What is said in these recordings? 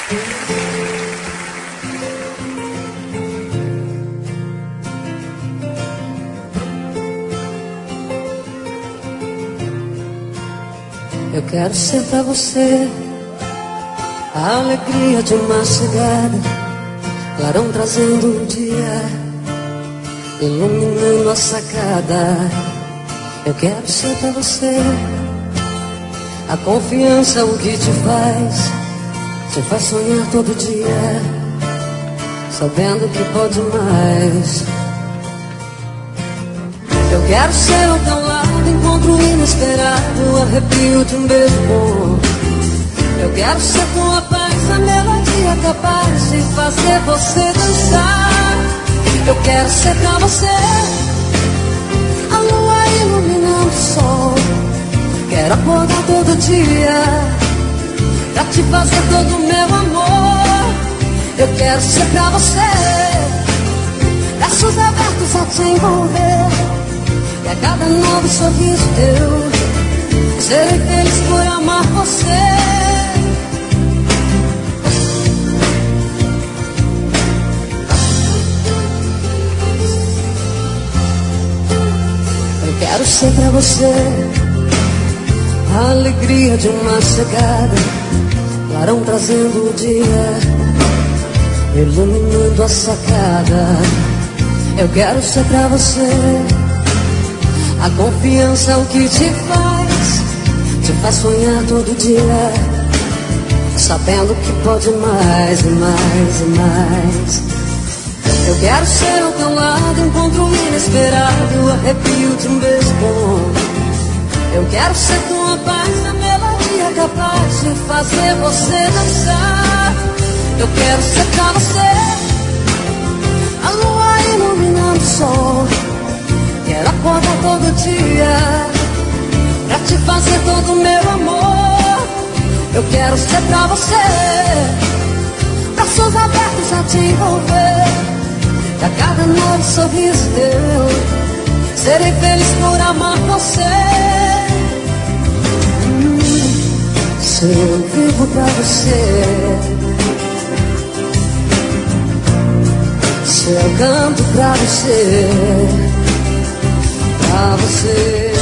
Eu quero ser pra você a alegria de uma chegada, clarão trazendo o dia, iluminando a sacada. Eu quero ser pra você a confiança, o que te faz sonhar todo dia, sabendo que pode mais. Eu quero ser ao teu lado, encontro inesperado, arrepio de um beijo bom. Eu quero ser com a paz, a melodia capaz de fazer você dançar. Eu quero ser pra você a lua iluminando o sol. Quero acordar todo dia pra te fazer todo o meu amor. Eu quero ser pra você braços abertos a te envolver, e a cada novo sorriso teu serei feliz por amar você. Eu quero ser pra você a alegria de uma chegada, clarão trazendo o dia, iluminando a sacada. Eu quero ser pra você a confiança, o que te faz sonhar todo dia, sabendo que pode mais e mais e mais. Eu quero ser ao teu lado, encontro inesperado, arrepio de um beijo bom. Eu quero ser com a paz, a melodia capaz de fazer você dançar. Eu quero ser pra você a lua iluminando o sol. Quero acordar todo dia pra te fazer todo o meu amor. Eu quero ser pra você braços abertos a te envolver, e a cada novo sorriso teu serei feliz por amar você. Se eu vivo pra você, se eu canto pra você, pra você.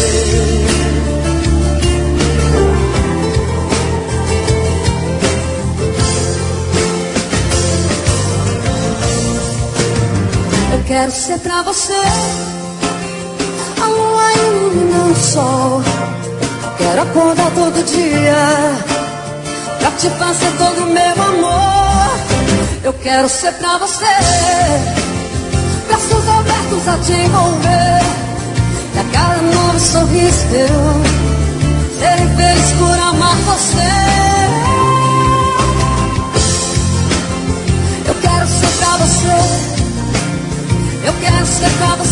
Eu quero ser pra você a lua iluminando o sol. Quero acordar todo dia pra te fazer todo o meu amor. Eu quero ser pra você braços abertos a te envolver, e a cada novo sorriso teu serei feliz por amar você. Eu quero ser pra você, eu quero ser pra você.